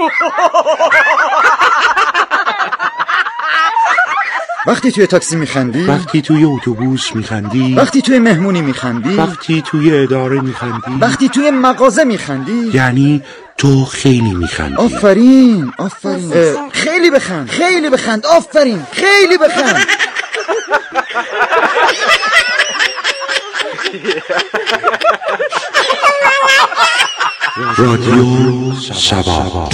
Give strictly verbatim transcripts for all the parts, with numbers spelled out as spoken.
وقتی توی تاکسی میخندی، وقتی توی اتوبوس میخندی، وقتی توی مهمونی میخندی، وقتی توی اداره میخندی، وقتی توی مغازه میخندی، یعنی تو خیلی میخندی. آفرین آفرین. خیلی بخند، خیلی بخند. آفرین، خیلی بخند. رادیو سبا.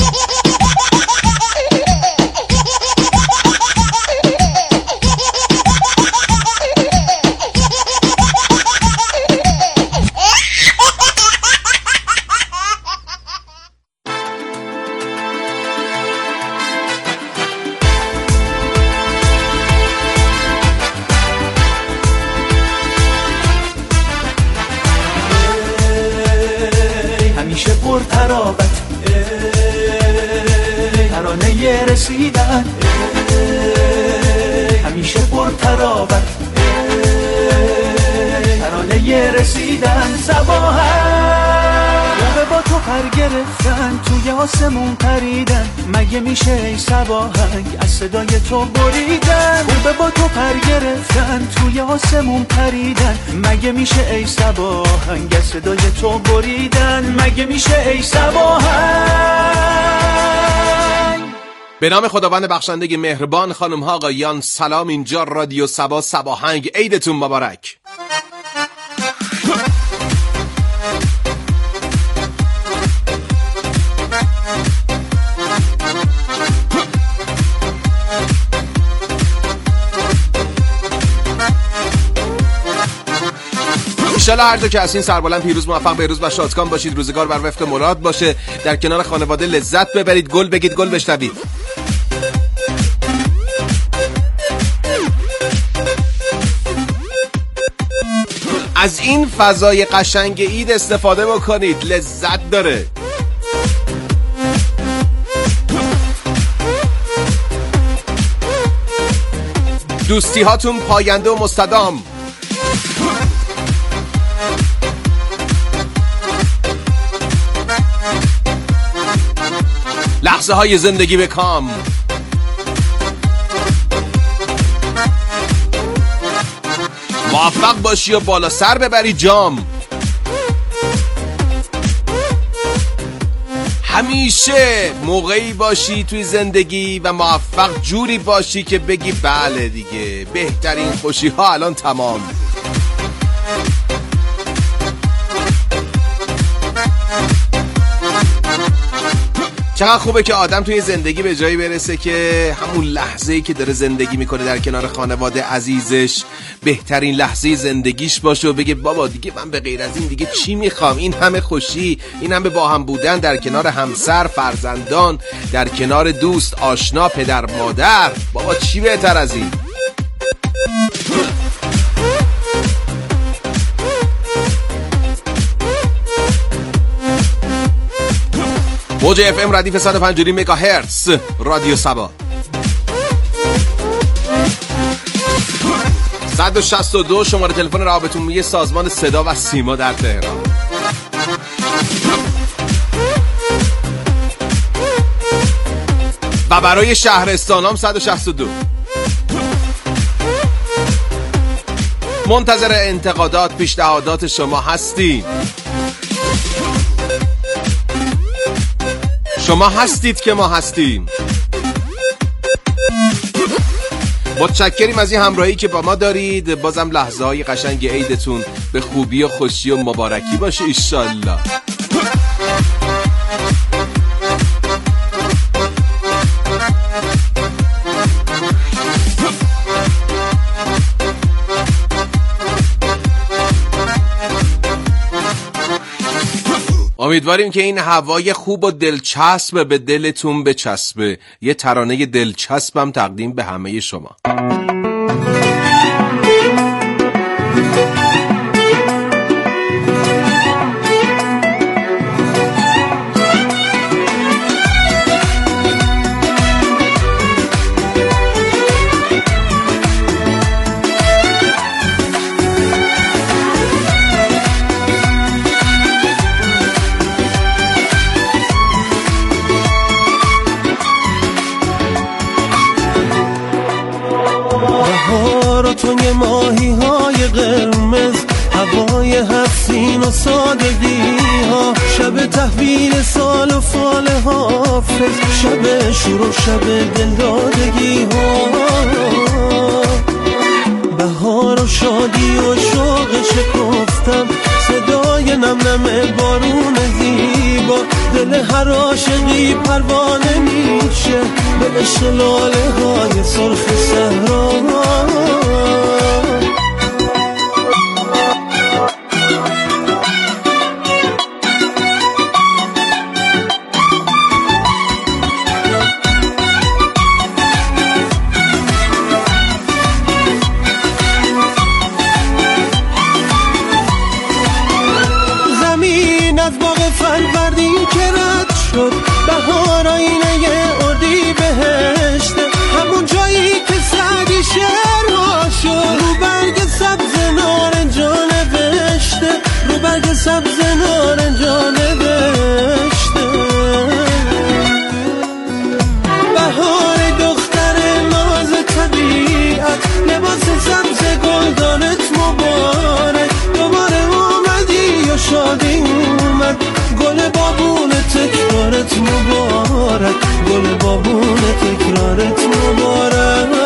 رسیدن همیشه پر تراوت، ترانه رسیدن صباحن موقع با تو پر گرفتن توی آسمون پریدن، مگه میشه ای صباحنگ از صدای تو بریدن. موقع با تو پر گرفتن توی آسمون پریدن، مگه میشه ای صباحنگ از صدای تو بریدن، مگه میشه ای صباحنگ. به نام خداوند بخشنده مهربان، خانم ها آقایان سلام، اینجا رادیو سبا سباهنگ، عیدتون مبارک. انشالله هر جا که هستین سربلند، پیروز، موفق، بهروز و شادکام باشید. روزگار بر وفق مراد باشه. در کنار خانواده لذت ببرید. گل بگید، گل بشنوید. از این فضای قشنگ عید استفاده بکنید، لذت داره. دوستی هاتون پاینده و مستدام. لحظه های زندگی به کام. موفق باشی و بالا سر ببری جام. همیشه موقعی باشی توی زندگی و موفق جوری باشی که بگی بله دیگه بهترین خوشی ها الان تمام. چقدر خوبه که آدم توی زندگی به جایی برسه که همون لحظه‌ای که داره زندگی میکنه در کنار خانواده عزیزش بهترین لحظه زندگیش باشه و بگه بابا دیگه من به غیر از این دیگه چی میخوام؟ این همه خوشی، این همه با هم بودن در کنار همسر، فرزندان، در کنار دوست، آشنا، پدر، مادر، بابا چی بهتر از این؟ موج اف ام ردیف صد و پنج مگاهرتز رادیو سبا، صد و شصت و دو شماره تلفن رابط عمومی سازمان صدا و سیما در تهران. و برای شهرستانام صد و شصت و دو. منتظر انتقادات، پیشنهادات شما هستیم. شما هستید که ما هستیم. متشکریم از این همراهی که با ما دارید. بازم لحظه های قشنگ عیدتون به خوبی و خوشی و مبارکی باشه ایشالله. امیدواریم که این هوای خوب و دلچسب به دلتون بچسبه. یه ترانه دلچسبم تقدیم به همه شما. توی ماهی های قرمز، هوای هفتین و سادگی ها، شب تحویل سال و فال حافظ، شب شور و شب دلدادگی ها، بهار و شادی و شوق شکفتم، صدای نم نم بارون زیبا، دل هر عاشقی پروانه میشه به عشق لاله های سرخ صحرا. فروردین که رد شد، بهار آینه اردی بهشته، همون جایی که سعدی شعرها شد، رو برگ سبز نارنجا نوشته، رو برگ سبز نارنجا نوشته. بهار دختر ناز طبیعت، لباس سبز گلدانت مبارک، دوباره اومدی و شادی اومد، گل بابون تکرارت مبارک، گل بابون تکرارت مبارک.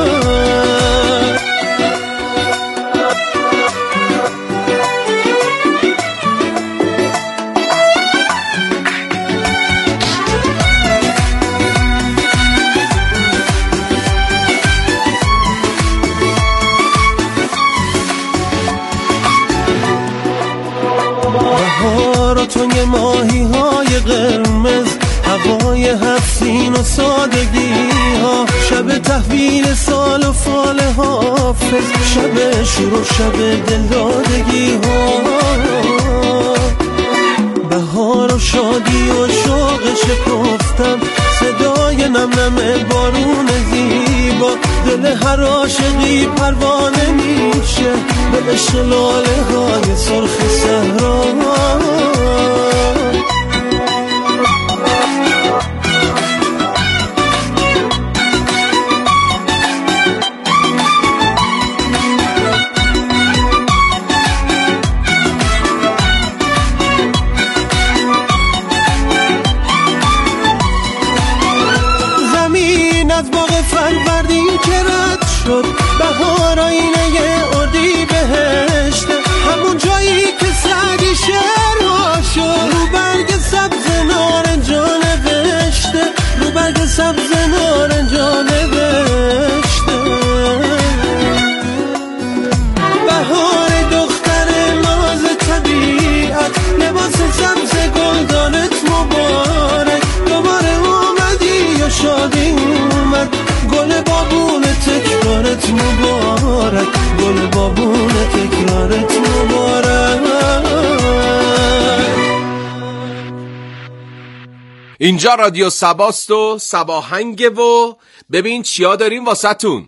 توی ماهی های قرمز، هوای هفتین و سادگی ها، شب تحویل سال و فال حافظ، شب شور و شب دلدادگی ها، بهار و شادی و شوق شکفتم، صدای نم نم بارون زیبا، دل هر عاشقی پروانه میشه به عشق لاله های سرخ صحرا. فروردین که رد شد، بهار آینه اردی بهشته، همون جایی که سعدی شعرها شد، رو برگ سبز نارنجا نوشته، رو برگ سبز نارنجا نوشته. بهار دختر ناز طبیعت، لباس سبز گلدانت مبارک، دوباره اومدی و شادی اومد، گل بابون تکرارت مبارک، گل بابون تکرارت مبارک. اینجا رادیو سباست و سباهنگه و ببین چیا داریم واسه‌تون.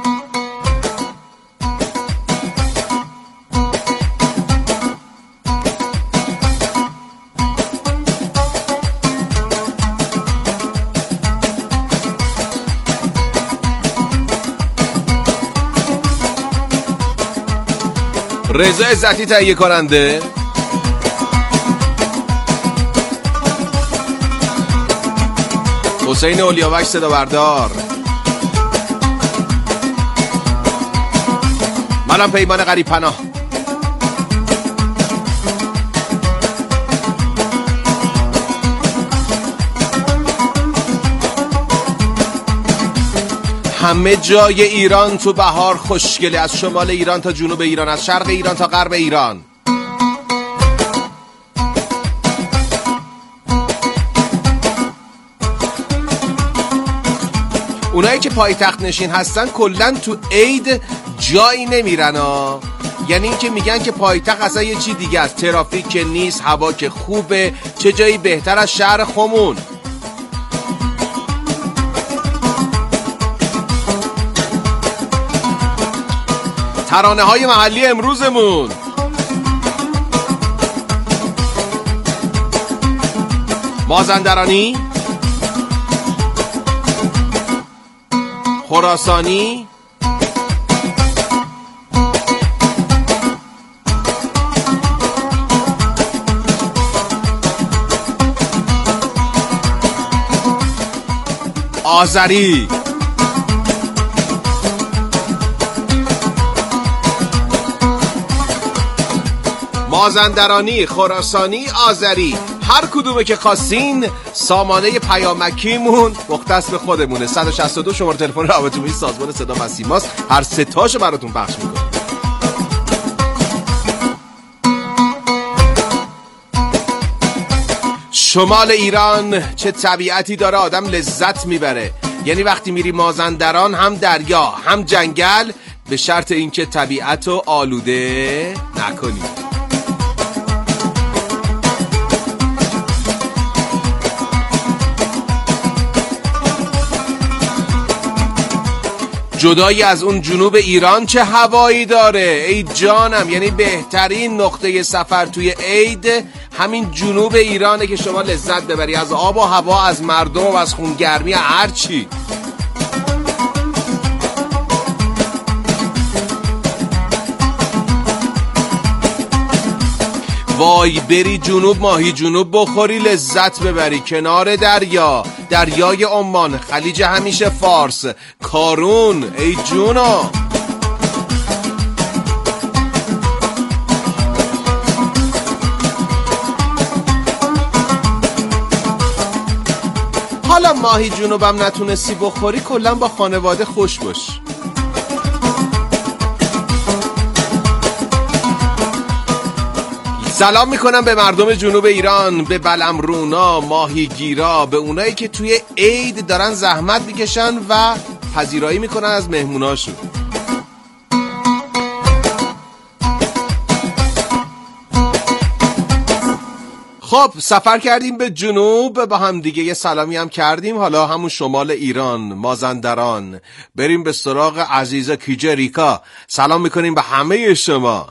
رضا عزتی تهیه کننده، حسین اولیاوک صدا بردار، منم پیمان غریب پناه. همه جای ایران تو بهار خوشگله، از شمال ایران تا جنوب ایران، از شرق ایران تا غرب ایران. اونایی که پایتخت نشین هستن کلن تو عید جایی نمیرن ها، یعنی این که میگن که پایتخت اصلا یه چی دیگه است، ترافیک که نیست، هوا که خوبه، چه جایی بهتر از شهر خمون. ترانه های محلی امروزمون: مازندرانی، خراسانی، آذری. مازندرانی، خراسانی، آذری، هر کدومه که خواستین. سامانه پیامکیمون مختص به خودمونه. صد و شصت و دو شماره تلفن رابطه‌جویی سازمان صدا و سیماست. هر سه تاشو براتون پخش میکنه. شمال ایران چه طبیعتی داره، آدم لذت میبره. یعنی وقتی میری مازندران هم دریا هم جنگل، به شرط اینکه طبیعتو آلوده نکنی. جدایی از اون جنوب ایران چه هوایی داره ای جانم. یعنی بهترین نقطه سفر توی عید همین جنوب ایرانه که شما لذت ببری از آب و هوا، از مردم و از خونگرمی، هر چی. وای بری جنوب ماهی جنوب بخوری لذت ببری کنار دریا، دریای عمان، خلیج همیشه فارس، کارون، ای جونا. حالا ماهی جنوبم نتونستی بخوری، کلا با خانواده خوش باش. سلام میکنم به مردم جنوب ایران، به بلمرونا، ماهیگیرا، به اونایی که توی عید دارن زحمت میکشن و پذیرایی میکنن از مهموناشون. خب سفر کردیم به جنوب، با هم دیگه یه سلامی هم کردیم. حالا همون شمال ایران، مازندران، بریم به سراغ عزیزه کیجه ریکا. سلام میکنیم به همه شما.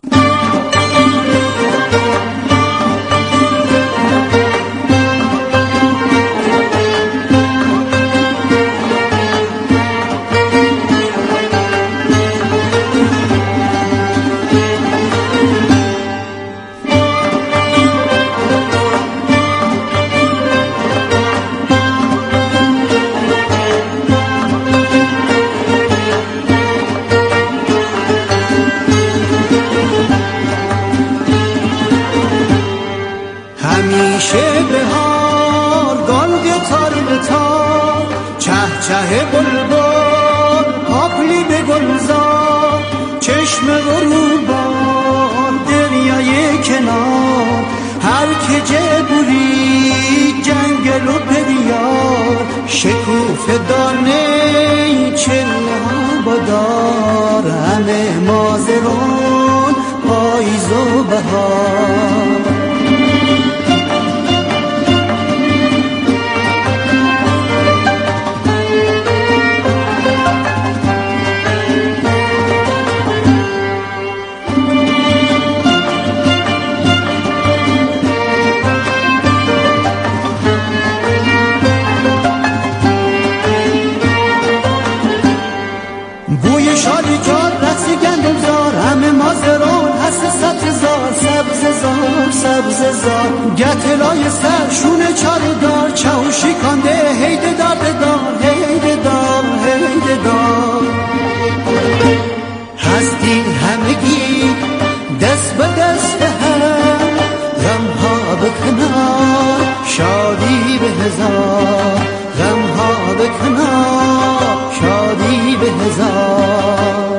چه بلبل پاپلی به گلزار، چشم غروبان دریای کنار، هر که جبوری جنگل و پریار، شکوف دانه چله ها بادار، همه مازرون پاییز و بهار. سبززار گتلای سر شونه چاره دار، چاوشی کانده هیده دارده دار، هیده دار هیده دار. هستین همگی دست به دست هم، غمها به کنار شادی به هزار، غمها به کنار شادی به هزار.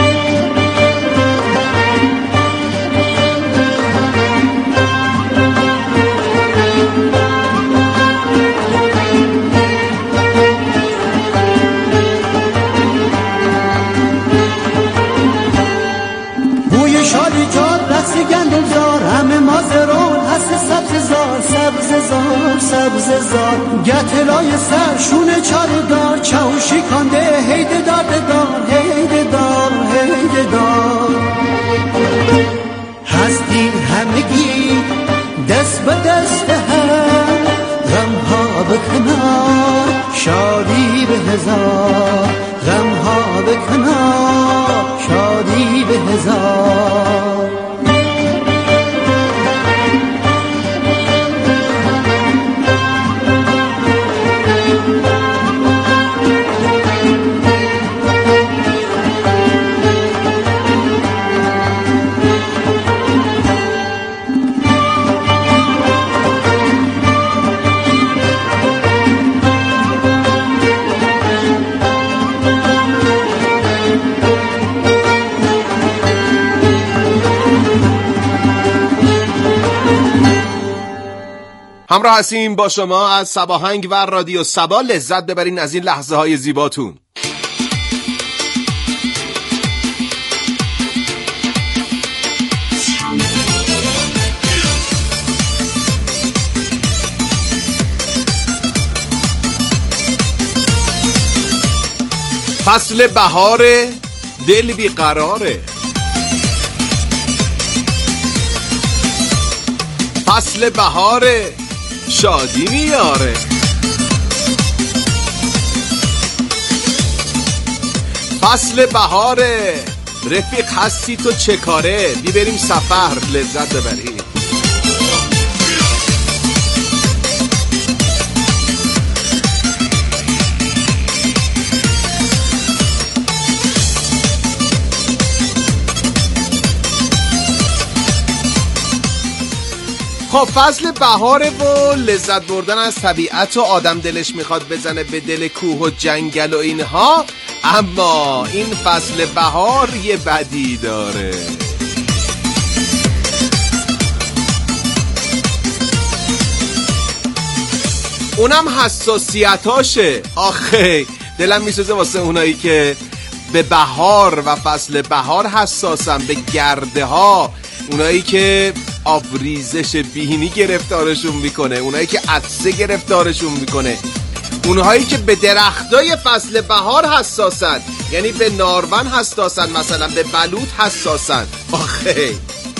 سبززار گتلای سر شونه چاره دار، چاوشی کانده هیده دارده دار، هیده دار هیده دار. هستین همگی دست به دست هم، غمها به کنار شادی به هزار، غمها به کنار شادی به هزار. همراه هستیم با شما از سباهنگ و رادیو سبا. لذت ببرین از این لحظه های زیباتون. فصل بهاره، دل بیقراره. فصل بهاره، شادی میاره. فصل بهاره، رفیق هستی تو چه کاره؟ بی بریم سفر لذت ببریم. خب فصل بهاره و لذت بردن از طبیعت و آدم دلش میخواد بزنه به دل کوه و جنگل و اینها، اما این فصل بهار یه بدی داره. اونم حساسیتاشه. آخه دلم میسوزه واسه اونایی که به بهار و فصل بهار حساسن، به گرده ها، اونایی که آبریزش بینی گرفتارشون میکنه، اونایی که عطسه گرفتارشون میکنه، اونهایی که به درختای فصل بهار حساسن، یعنی به نارون حساسن، مثلا به بلوط حساسن. آخه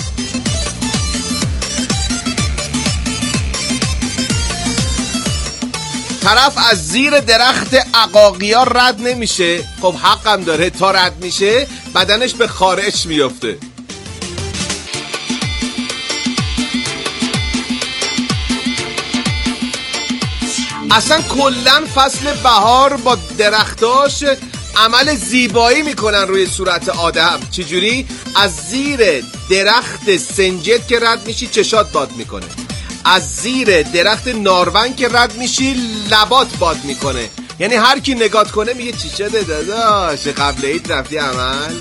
طرف از زیر درخت عقاقیا رد نمیشه، خب حقم داره، تا رد میشه بدنش به خارش میفته. اصلا کلن فصل بهار با درختاش عمل زیبایی میکنن روی صورت آدم. چجوری؟ از زیر درخت سنجد که رد میشی چشات باد میکنه، از زیر درخت نارون که رد میشی لبات باد میکنه. یعنی هر کی نگات کنه میگه چی شده داداش، قبل عید رفتی عمل؟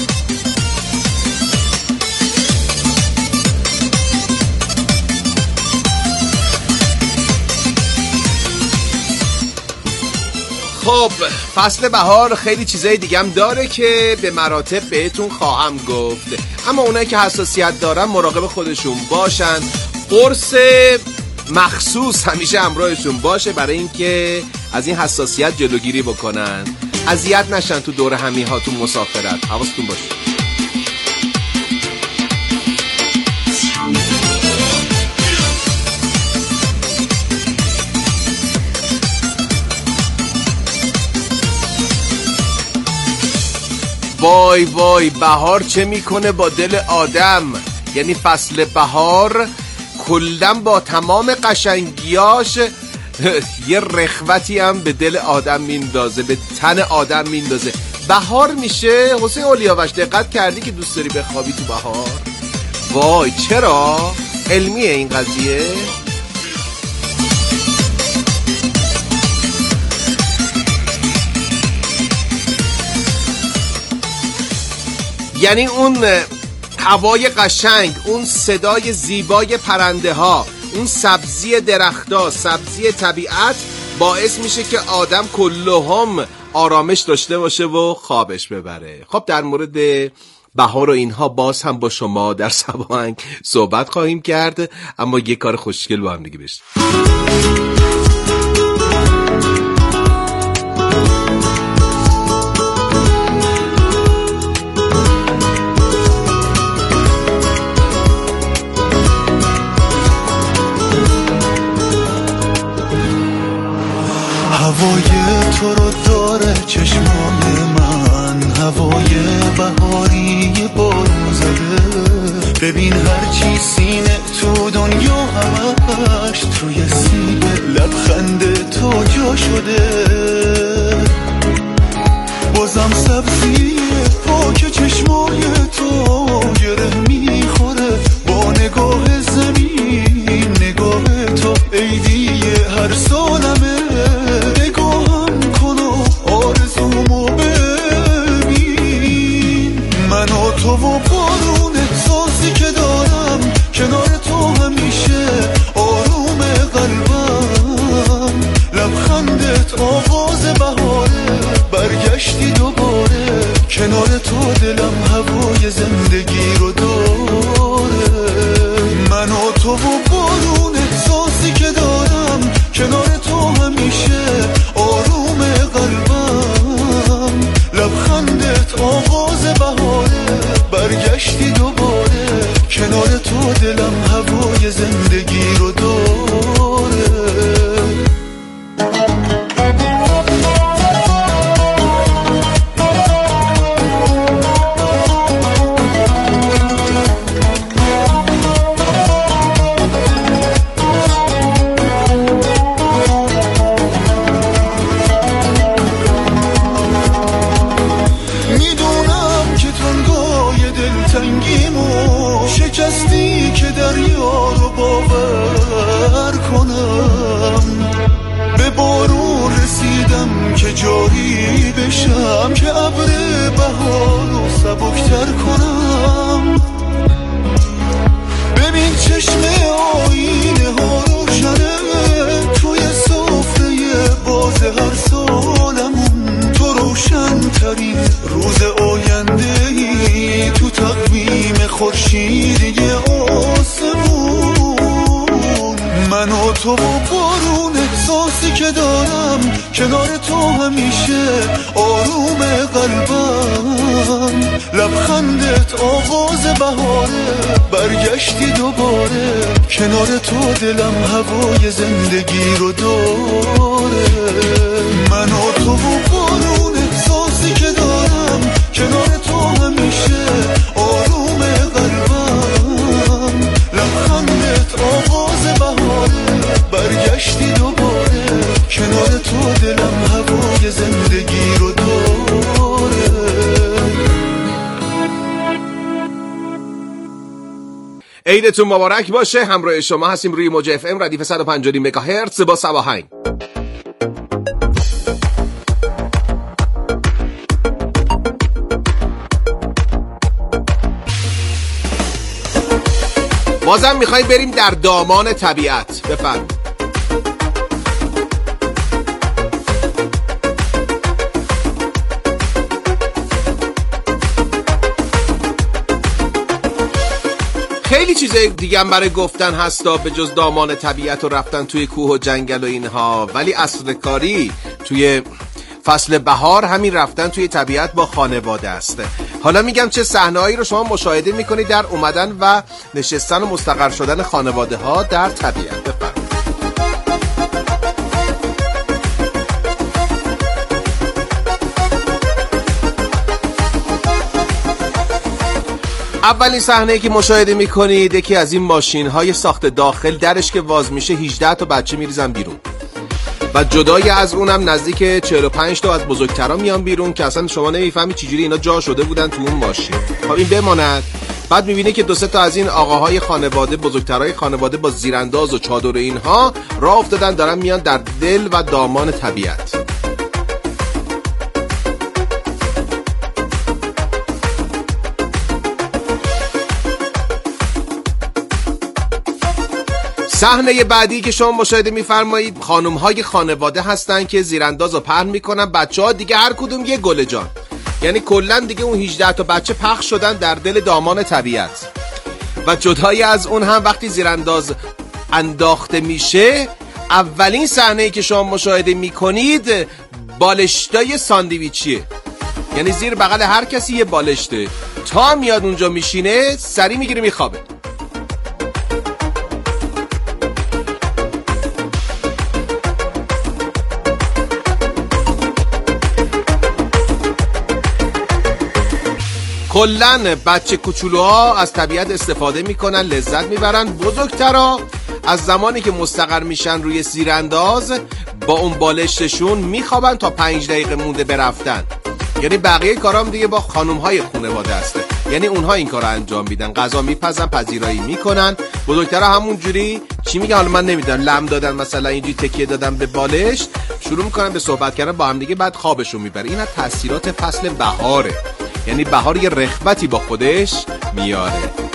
خب فصل بهار خیلی چیزای دیگه هم داره که به مراتب بهتون خواهم گفت، اما اونایی که حساسیت دارن مراقب خودشون باشن. قرص مخصوص همیشه همراهشون باشه برای اینکه از این حساسیت جلوگیری بکنن، اذیت نشن تو دور همی ها تو مسافرت. حواستون باشه. وای وای بهار چه میکنه با دل آدم. یعنی فصل بهار کلن با تمام قشنگیاش یه رخوتی هم به دل آدم میندازه، به تن آدم میندازه. بهار میشه حسین اولیاوش، دقت کردی که دوست داری بخوابی تو بهار؟ وای چرا؟ علمیه این قضیه؟ یعنی اون هوای قشنگ، اون صدای زیبای پرنده ها، اون سبزی درخت‌ها، سبزی طبیعت باعث میشه که آدم کلهم آرامش داشته باشه و خوابش ببره. خب در مورد بهار و اینها باز هم با شما در سباهنگ صحبت خواهیم کرد، اما یه کار خوشگل با هم دیگه بشه. هوای تو رو داره چشمای من، هوای بهاری بارون زده. ببین هرچی سینه تو دنیا همش توی سیب لبخند تو جا شده. بازم سبزی پاک چشمای تو گره میخوره با نگاه زمین، نگاه تو عیدی هر سالمه. نگاهم کن و آرزومو ببین، من و تو و بارون سازی که دارم کنار تو همیشه آروم قلبم. تو دلم هوای زندگی رو داره. شکستی که دریا رو باور کنم، به بارون رسیدم که جاری بشم، که ابر بهار رو سبکتر کنم. ببین چشم آینه ها روشنه توی سفره باز هر سالمون، تو روشن ترین روز آینده ای تو تقویم خورشیدی آسمون. من و تو و بارون احساسی که دارم کنار تو همیشه آروم قلبم. لبخندت آغاز بهاره، برگشتی دوباره کنار تو دلم هوای زندگی رو داره. من و تو و بارون احساسی که دارم کنار تو همیشه آروم قلبم. لبخندت آغاز بهاره، برگشتی دوباره کنار تو دلم هوای زندگی رو داره. عیدتون مبارک باشه. همراه شما هستیم روی موج اف ام ردیف صد و پنج مگاهرتز با سواهنگ. بازم میخوایی بریم در دامان طبیعت. بفرمایید. خیلی چیزای دیگه هم برای گفتن هستا به جز دامان طبیعت و رفتن توی کوه و جنگل و اینها، ولی اصل کاری توی فصل بهار همین رفتن توی طبیعت با خانواده است. حالا میگم چه صحنه‌هایی رو شما مشاهده میکنید در اومدن و نشستن و مستقر شدن خانواده ها در طبیعت. بفرمایید. اولین صحنه‌ای که مشاهده میکنید یکی از این ماشین‌های ساخت داخل درش که واز میشه هجده تا بچه میریزن بیرون و جدای از اونم نزدیک چهل و پنج تا از بزرگترا میان بیرون که اصلا شما نمیفهمی چجوری اینا جا شده بودن تو اون ماشین. خب این بماند. بعد میبینی که دو سه تا از این آقاهای خانواده، بزرگترای خانواده با زیرانداز و چادر اینها راه افتادن دارن میان در دل و دامان طبیعت. صحنه بعدی که شما مشاهده می‌فرمایید خانم‌های خانواده هستن که زیرانداز رو پهن میکنن، بچه‌ها دیگه هر کدوم یه گل جان، یعنی کلا دیگه اون هجده تا بچه پخش شدن در دل دامان طبیعت. و جدای از اون هم وقتی زیرانداز انداخته میشه، اولین صحنه‌ای که شما مشاهده میکنید بالشتای ساندویچیه، یعنی زیر بغل هر کسی یه بالشته، تا میاد اونجا میشینه سری میگیره میخوابه. کلن بچه کوچولوها از طبیعت استفاده میکنن، لذت میبرن. بزرگترها از زمانی که مستقر میشن روی زیرانداز با اون بالشتشون میخوابن تا پنج دقیقه مونده برفتن. یعنی بقیه کارام دیگه با خانمهای خانواده هسته، یعنی اونها این کارو انجام میدن، غذا میپزن، پذیرایی میکنن. بزرگترها همون جوری چی میگه حالا من نمیدونم، لم دادن مثلا اینجوری تکیه دادن به بالش، شروع میکنن به صحبت کردن با هم دیگه، بعد خوابشون میبره. اینا تاثیرات فصل بهاره، یعنی بهار یه رغبتی با خودش میاره.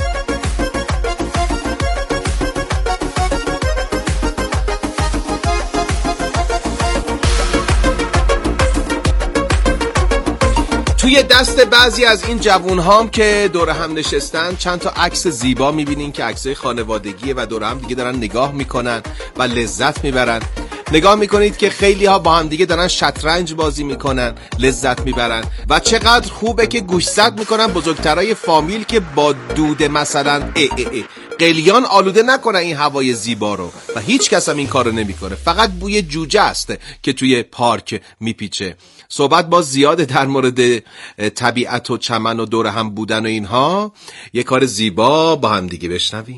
توی دست بعضی از این جوون‌هام که دور هم نشستن چند تا عکس زیبا می‌بینین که عکسای خانوادگیه و دور هم دیگه دارن نگاه میکنن و لذت میبرن. نگاه میکنید که خیلی ها با هم دیگه دارن شطرنج بازی میکنن، لذت میبرن. و چقدر خوبه که گوشزد میکنن بزرگترای فامیل که با دود مثلا ای ای ای قلیان آلوده نکنن این هوای زیبا رو و هیچ کس هم این کارو نمیکنه. فقط بوی جوجه است که توی پارک میپیچه. صحبت باز زیاده در مورد طبیعت و چمن و دور هم بودن و اینها. یه کار زیبا با هم دیگه بشنویم.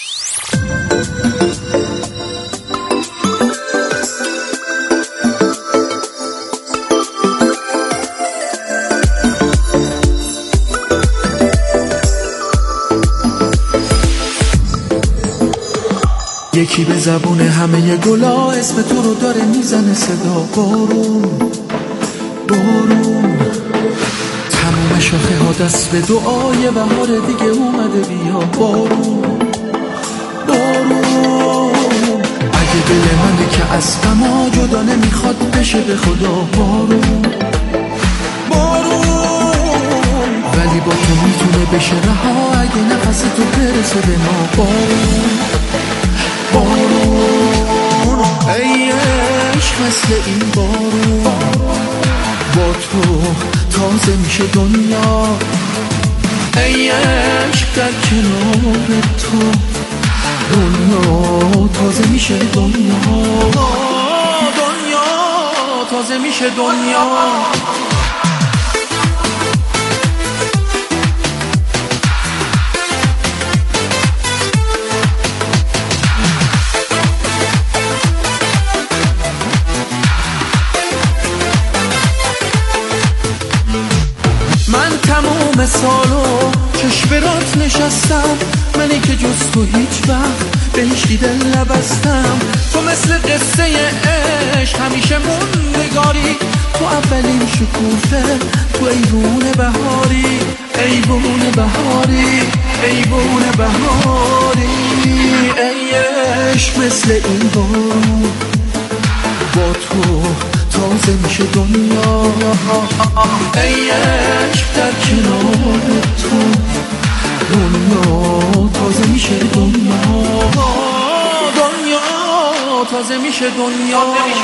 یکی به زبون همه گلا اسم تو رو داره میزنه صدا. بارون بارون تموم شاخه ها دست به دعای بهار دیگه اومده بیا. بارون بارون اگه دل منه که از غما جدا نمیخواد بشه به خدا. بارون بارون ولی با تو میتونه بشه رها اگه نفس تو برسه به ما. بارون بارون ای عشق مثل این بارون با تو تازه میشه دنیا. ای عشق در کنار تو دنیا تازه میشه دنیا. دنیا تازه میشه دنیا. تموم سالو چشم برات نشستم، منی که جز تو هیچ وقت بهش دل نبستم. تو مثل قصه عشق همیشه موندگاری، تو اولین شکوفه، تو ایوون بهاری، ایوون بهاری، ایوون بهاری. ای عشق مثل این بارون با تو تازه میشه دنیا. ای عشق در کنار تو دنیا تازه میشه دنیا. دنیا تازه میشه دنیا.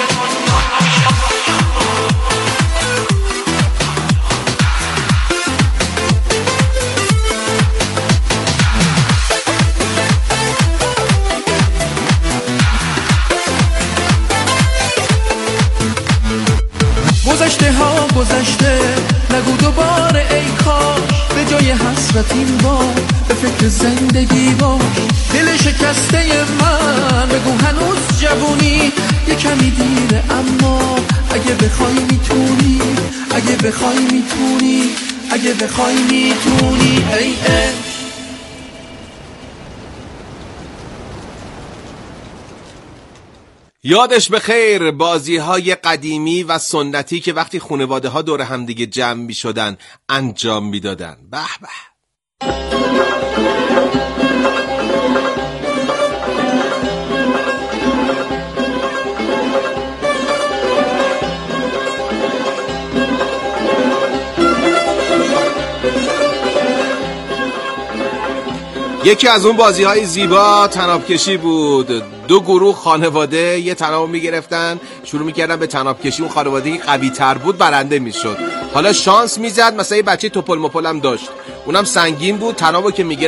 گذشته ها گذشته نگو دوباره ای کاش، به جای حسرت این بار به فکر زندگی باش. دل شکسته من بگو هنوز جوونی، یه کمی دیره اما اگه بخوای میتونی، اگه بخوای میتونی، اگه بخوای میتونی. ای عشق یادش به خیر بازی های قدیمی و سنتی که وقتی خانواده ها دور هم دیگه جمع می شدن انجام می دادن. به به. یکی از اون بازی های زیبا طناب کشی بود. دو گروه خانواده یه طناب می گرفتن، شروع می کردن به طناب کشی. اون خانواده که قوی تر بود برنده می شد. حالا شانس می زد، مثلا یه بچه توپل مپل هم داشت، اونم سنگین بود، طنابو که می